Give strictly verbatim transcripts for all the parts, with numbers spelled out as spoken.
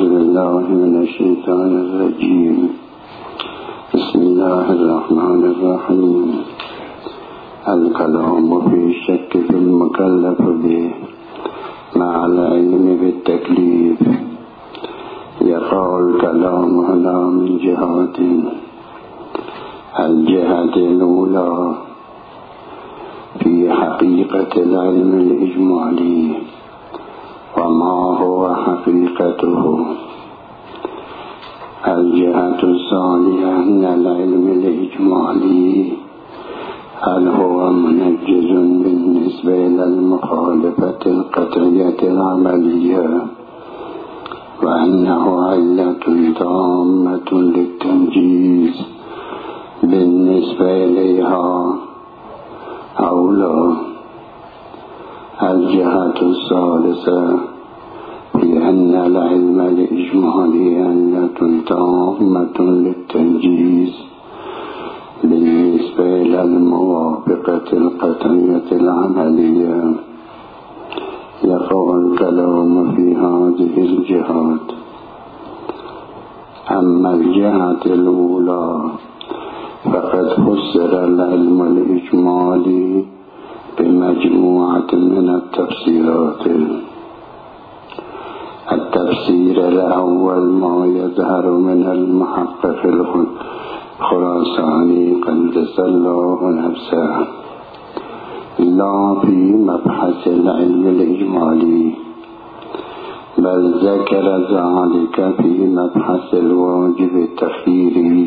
بالله من الشيطان الرجيم. بسم الله الرحمن الرحيم. الكلام في الشك في المكلف به مع العلم بالتكليف. يقع الكلام هنا من جهات: الجهة الأولى في حقيقة العلم الإجمالي وما هو حقيقته. الجهة الثانية من العلم الإجمالي: هل هو منجز بالنسبة إلى المخالفة القطعية العملية، وأنه علة تامة للتنجيز بالنسبة إليها أو لا؟ الجهة الثالثة في أن العلم الإجمالي علة تامة للتنجيز بالنسبة إلى الموافقة القطعية العملية. يقع الكلام في هذه الجهات. أما الجهة الأولى فقد فسر العلم الإجمالي بمجموعة من التفسيرات. التفسير الأول ما يظهر من المحقق الخراساني قدس الله نفسه، لا في مبحث العلم الإجمالي، بل ذكر ذلك في مبحث الواجب التخييري.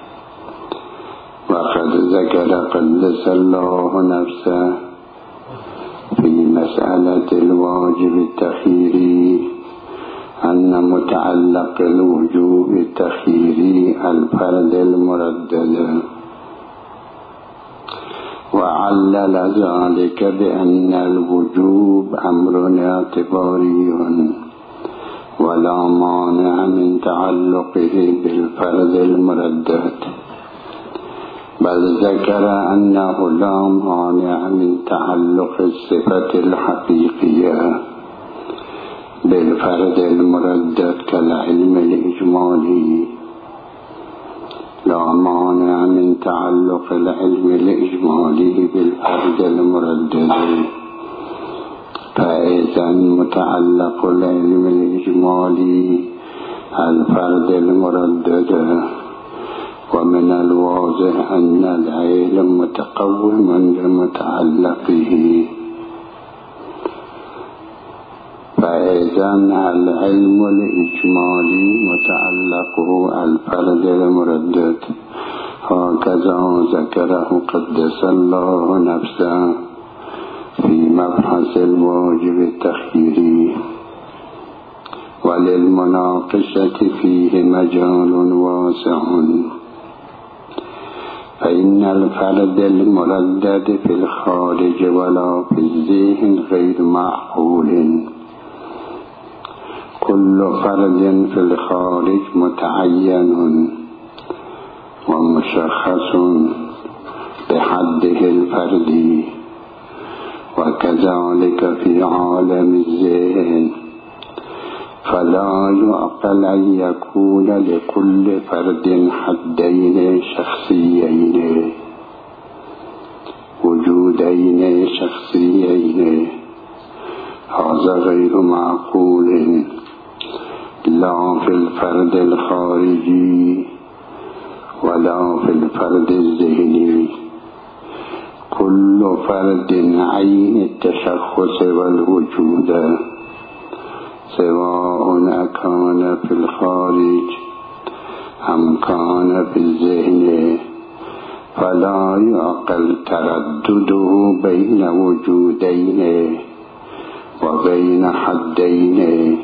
وقد ذكر قدس الله نفسه في مسألة الواجب التخييري أن متعلق الوجوب التخييري الفرد المردد، وعلل ذلك بأن الوجوب أمر اعتباري ولا مانع من تعلقه بالفرد المردد، بل ذكر أنه لا مانع من تعلق الصفة الحقيقية بالفرد المردد كالعلم الإجمالي. لا مانع من تعلق العلم الإجمالي بالفرد المردد، فإذا متعلق العلم الإجمالي الفرد المردد، ومن الواضح أن العلم متقوم بمتعلقه. فإذا العلم الإجمالي متعلقه الفرد المردد، هكذا ذكره قدس الله نفسه في مبحث الواجب التخييري. وللمناقشة فيه مجال واسع، فإن الفرد المردد في الخارج ولا في الذهن غير معقول. كل فرد في الخارج متعين ومشخص بحده الفردي، وكذلك في عالم الذهن، فلا يعقل أن يكون لكل فرد حدين شخصيين وجودين شخصيين. هذا غير معقول، لا في الفرد الخارجي ولا في الفرد الذهني. كل فرد عين التشخص والوجود، سواء كان في الخارج أم كان في الذهن، فلا يعقل تردده بين وجودين وبين حدين،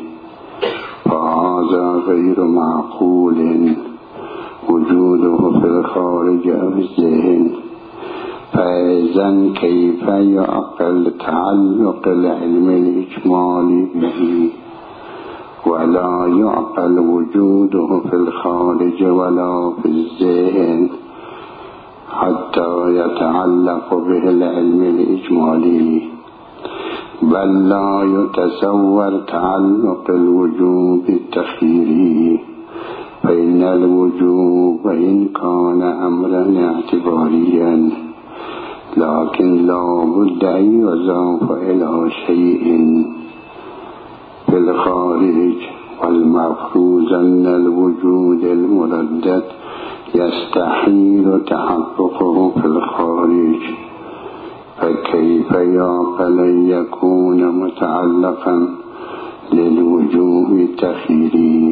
فهذا غير معقول وجوده في الخارج أو الذهن. فإذا كيف يعقل تعلق العلم الإجمالي به ولا يعقل وجوده في الخارج ولا في الذهن حتى يتعلق به العلم الإجمالي؟ بل لا يتصور تعلق الوجوب التخيير، فإن الوجوب وإن كان أمرا اعتباريا لكن لا بد أن يضاف إلى شيء في الخارج، والمفروض أن الوجود المردد يستحيل تحققه في الخارج، فكيف يعقل أن يكون متعلقا للوجوب التخييري؟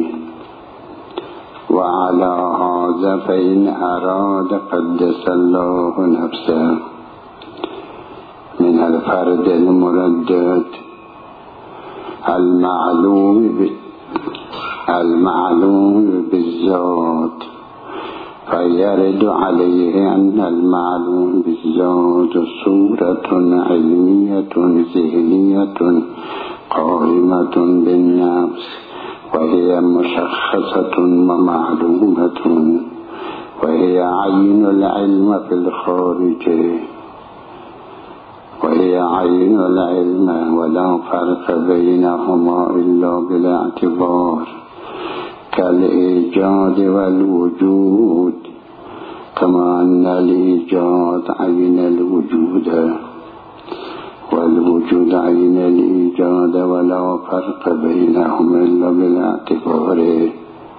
وعلى هذا فإن أراد قدس الله نفسه من الفرد المردد المعلوم المعلوم بالذات، فيرد عليه أن المعلوم بالذات صورة علمية ذهنية قائمة بالنفس، وهي مشخصة ومعلومة، وهي عين العلم في الخارج، وهي عين العلم، ولا فرق بينهما إلا بالاعتبار، كالإيجاد والوجود، كما أن الإيجاد عين الوجود والوجود عين الإيجاد، ولا فرق بينهما إلا بالاعتبار،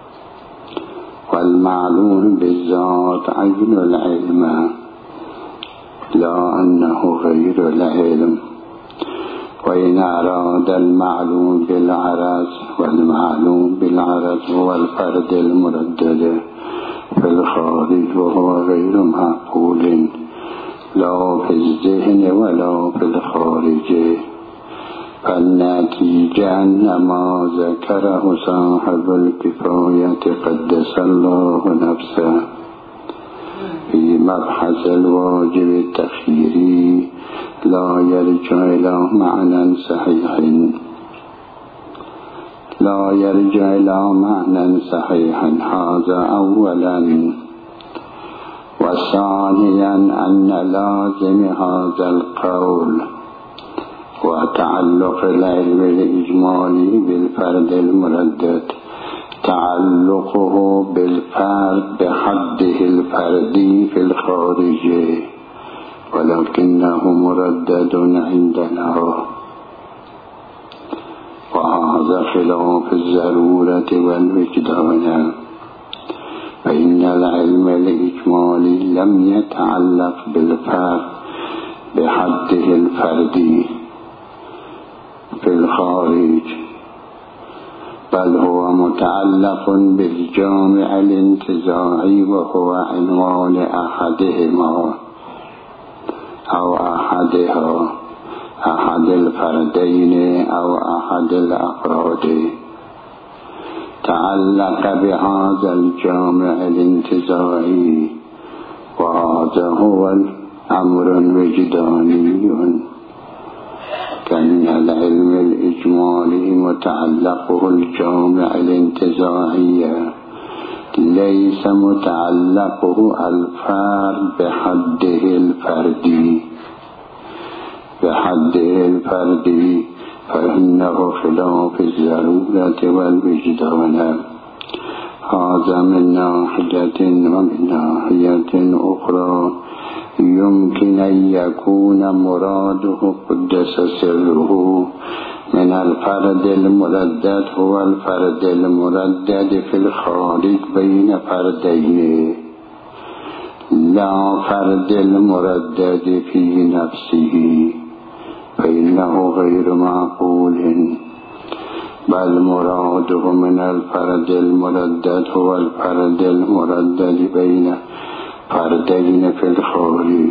والمعلوم بالذات عين العلم لا أنه غير العلم. وإن أراد المعلوم بالعرض، والمعلوم بالعرض هو الفرد المردد في الخارج، وهو غير معقول لا في الذهن ولا في الخارج، فالنتيجة أن ما ذكره صاحب الكفاية قدس الله نفسه في مبحث الواجب التخييري لا يرجع إلى معنى صحيح لا يرجع إلى معنى صحيح هذا أولا. وثانيا أن لازم هذا القول وتعلق العلم الإجمالي بالفرد المردد تعلقه بالفرد بحده الفردي في الخارج، ولكنه مردد عندنا، وهذا خلاف الضرورة والوجدان، فإن العلم الإجمالي لم يتعلق بالفرد بحده الفردي في الخارج، بل هو متعلق بالجامع الانتزاعي، وهو عنوان أحدهما أو أحدها، أحد الفردين أو أحد الأفراد، تعلق بهذا الجامع الانتزاعي، وهذا هو أمر وجداني، كأن العلم الإجمالي متعلقه الجامع الانتزاعي، ليس متعلقه الفرد بحده الفردي بحده الفردي فإنه خلاف الضرورة والوجدان. هذا من ناحية، ومن ناحية أخرى يمكن أن يكون مراده قدس سره من الفرد المردد هو الفرد المردد في الخارج بين فردين، لا فرد المردد في نفسه، فإنه غير معقول، بل مراده من الفرد المردد هو الفرد المردد بين فردين في الخارج.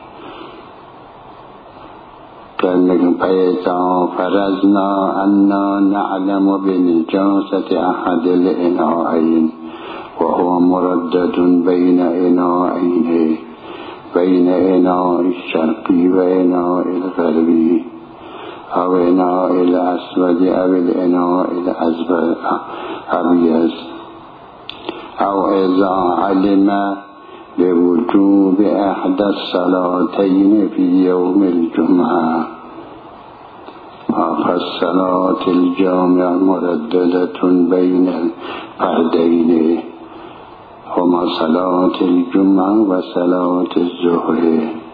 فإذا فرضنا أننا نعلم بنجاسة أحد الإناءين وهو مردد بين إناءين، بين إناء الشرقي وإناء الغربي، أو إناء الأسود أو الإناء الأبيض، أو إذا علم بوجوب إحدى الصلاتين في يوم الجمعة فالصلاة الجامع مرددة بين الفردين هما صلاة الجمعة وصلاة الظهر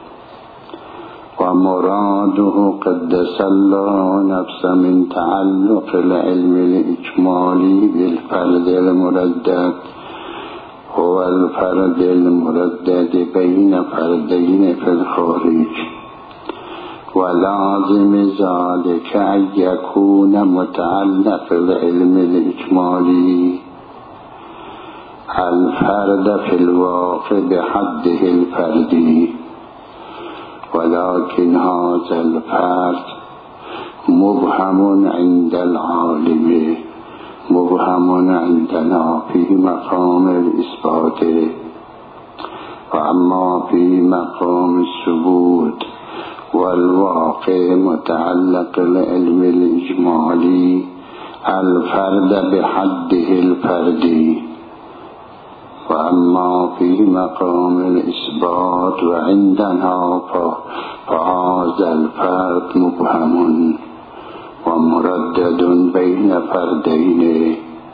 ومراده قدس الله نفسه من تعلق العلم الإجمالي بالفرد المردد هو الفرد المردد بين فردين في الخارج ولازم ذلك أن يكون متعلق العلم الإجمالي الفرد في الواقع بحده الفردي ولكن هذا الفرد مبهم عند العالم مبهم عندنا في مقام الإثبات وأما في مقام الثبوت والواقع متعلق العلم الإجمالي الفرد بحده الفردي وأما في مقام الإثبات وعندنا فهذا الفرد مبهم ومردد بين فردين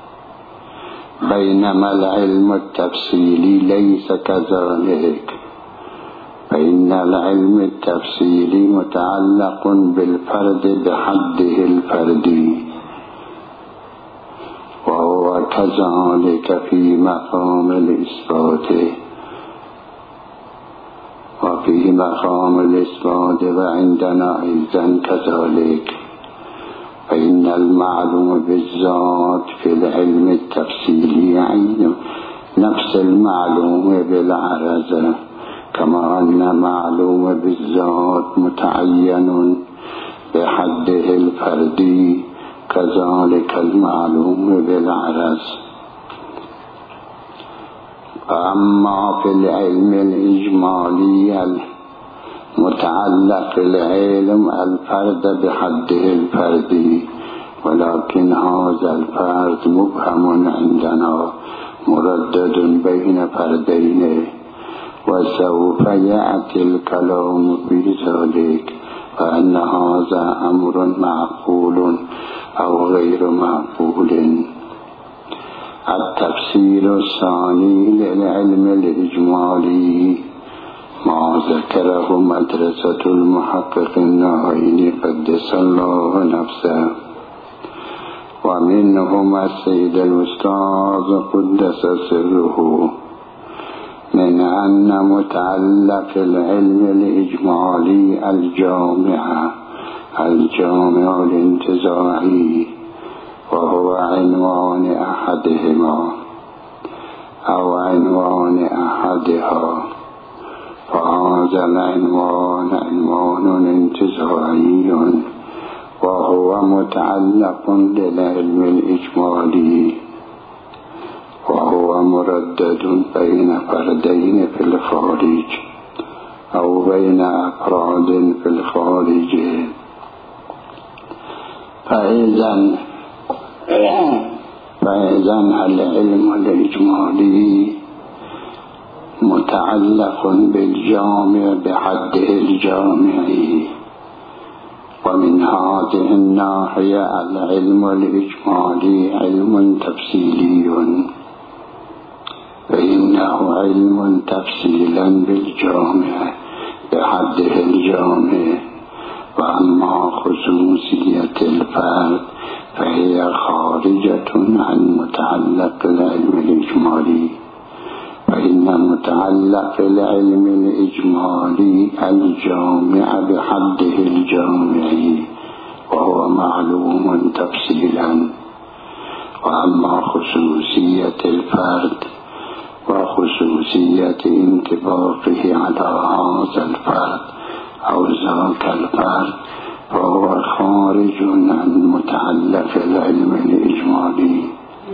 بينما العلم التفصيلي ليس كذلك فإن العلم التفصيلي متعلق بالفرد بحده الفردي وهو كذلك في مقام الإثبات وفي مقام الإثبات وعندنا أيضا كذلك فإن المعلوم بالذات في العلم التفصيلي عين نفس المعلوم بالعرض كما أن معلوم بالذات متعين بحده الفردي كذلك المعلوم بالعرض أما في العلم الإجمالي متعلق العلم الفرد بحده الفردي ولكن هذا الفرد مبهم عندنا مردد بين فردين وسوف يأتي الكلام في ذلك فأن هذا أمر معقول أو غير معقول. التفسير الثاني للعلم الإجمالي ما ذكره مدرسة المحقق النهائي قدس الله نفسه ومنهم السيد الأستاذ قدس سره من أن متعلق العلم الإجمالي الجامع الجامع الانتزاعي وهو عنوان أحدهما أو عنوان أحدها فهذا العنوان عنوان انتزاعي وهو متعلق للعلم الإجمالي وهو مردد بين فردين في الخارج أو بين أفراد في الخارج فإذن فإذن العلم الإجمالي متعلق بالجامع بحده الجامعي ومن هذه الناحية العلم الإجمالي علم تفصيلي فإنه علم تفصيلا بالجامع بحده الجامع وأما خصوصية الفرد فهي خارجة عن متعلق العلم الإجمالي فإن متعلق العلم الإجمالي الجامع بحده الجامعي وهو معلوم تفصيلا وأما خصوصية الفرد وخصوصية انطباقه على هذا الفرد أو ذاك الفرد فهو خارج عن متعلق العلم الإجمالي.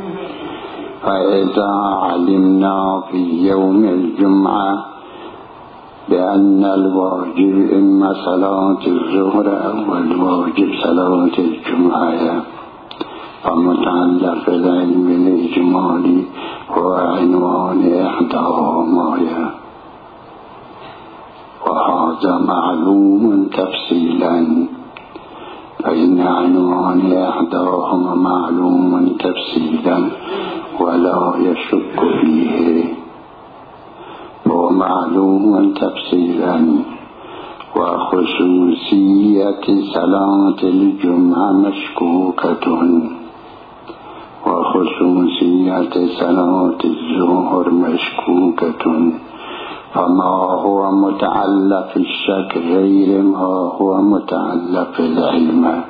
فإذا علمنا في يوم الجمعة بأن الواجب إما صلاة الظهر أو الواجب صلاة الجمعة فمتعلق العلم الإجمالي هو عنوان إحداهما وهذا معلوم تفصيلا فإن عنوان إحداهما معلوم تفصيلا ولا يشك فيه، ومعلوم تفصيلا. وخصوصية صلاة الجمعة مشكوكة، وخصوصية صلاة الظهر مشكوكة، فما هو متعلق الشك غير ما هو متعلق العلم.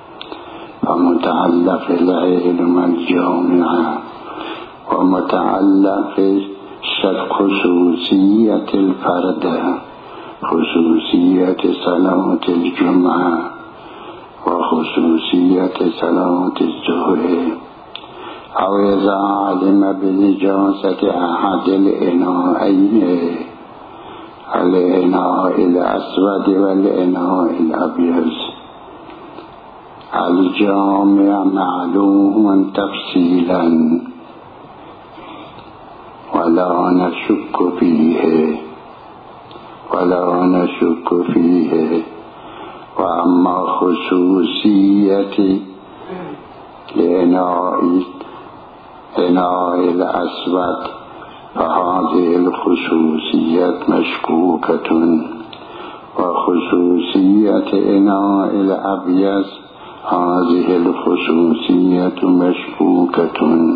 فمتعلق العلم الجامعة، ومتعلق الشك خصوصية الفرد، خصوصية صلاة الجمعة، وخصوصية صلاة الظهر. أو إذا علم بنجاسة أحد الإناءين، الإناء الأسود والإناء الأبيض، الجامع معلوم تفصيلا ولا نشك فيه ولا نشك فيه. وأما خصوصية الإناء الإناء الأسود فهذه الخصوصية مشكوكة، وخصوصية إناء الأبيض هذه الخصوصية مشكوكة.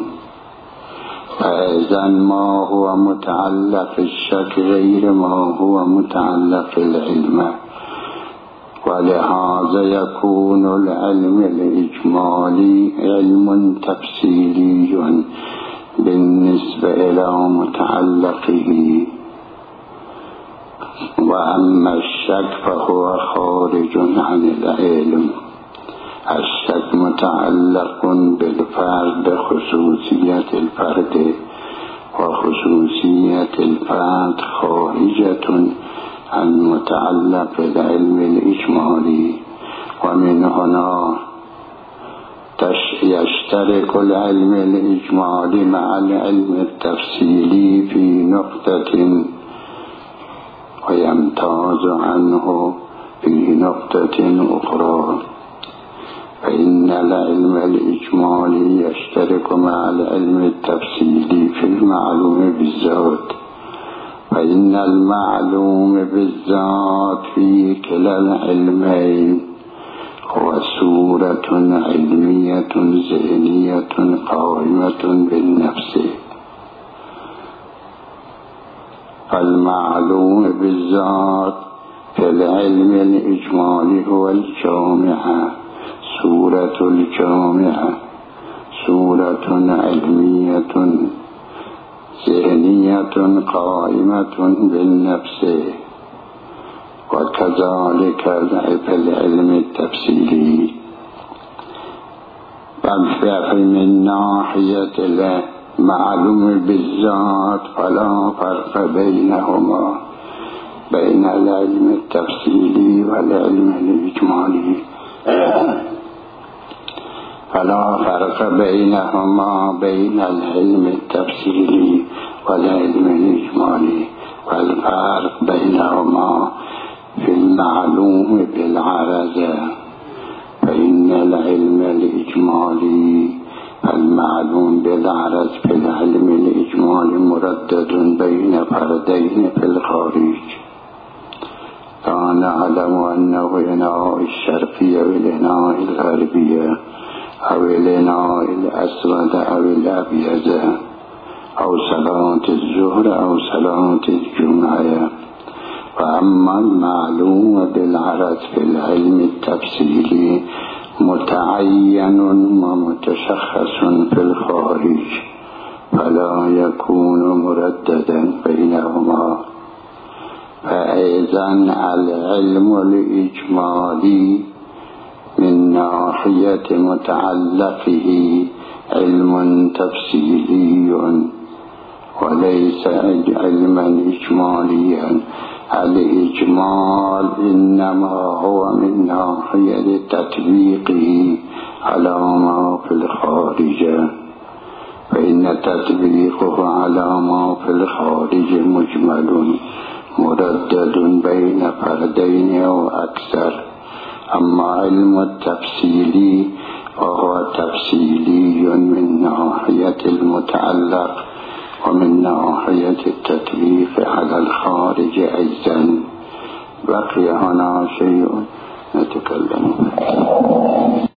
فإذا ما هو متعلق الشك غير ما هو متعلق العلم، ولهذا يكون العلم الإجمالي علم تفصيلي بالنسبة إلى متعلقه، وأما الشك فهو خارج عن العلم. الشك متعلق بالفرد بخصوصية الفرد، وخصوصية الفرد خارجة عن متعلق العلم الإجمالي. ومن هنا يشترك العلم الإجمالي مع العلم التفصيلي في نقطة، ويمتاز عنه في نقطة أخرى. فإن العلم الإجمالي يشترك مع العلم التفصيلي في المعلوم بالذات، فإن المعلوم بالذات في كلا العلمين هو صورة علمية ذهنية قائمة بالنفس. فالمعلوم بالذات في العلم الإجمالي هو الجامعة، صورة الجامعة، صورة علمية ذهنية قائمة بالنفس. وكذلك في العلم التفصيلي. من ناحية المعلوم بالذات فلا فرق بينهما، بين العلم التفصيلي والعلم الإجمالي، فلا فرق بينهما بين العلم التفصيلي والعلم الإجمالي، والفرق بينهما في المعلوم بالعرض. فإن العلم الإجمالي المعلوم بالعرض في العلم الإجمالي مردد بين فردين في الخارج. لا نعلم أنه إناء الشرقية والإناء الغربية، أو الإناء الأسود أو الأبيض، أو صلاة الظهر أو صلاة الجمعة. وأما المعلوم بالعرض في العلم التفصيلي متعين ومتشخص في الخارج، فلا يكون مرددا بينهما. فإذا العلم الإجمالي من ناحية متعلقه علم تفصيلي وليس علما إجماليا. الإجمال إنما هو من ناحية تطبيقه على ما في الخارج، فإن تطبيقه على ما في الخارج مجمل مردد بين فردين أو أكثر، أما علم التفصيلي وهو تفصيلي من ناحية المتعلق ومن ناحية التكليف على الخارج أيضا. بقي هنا شيء نتكلم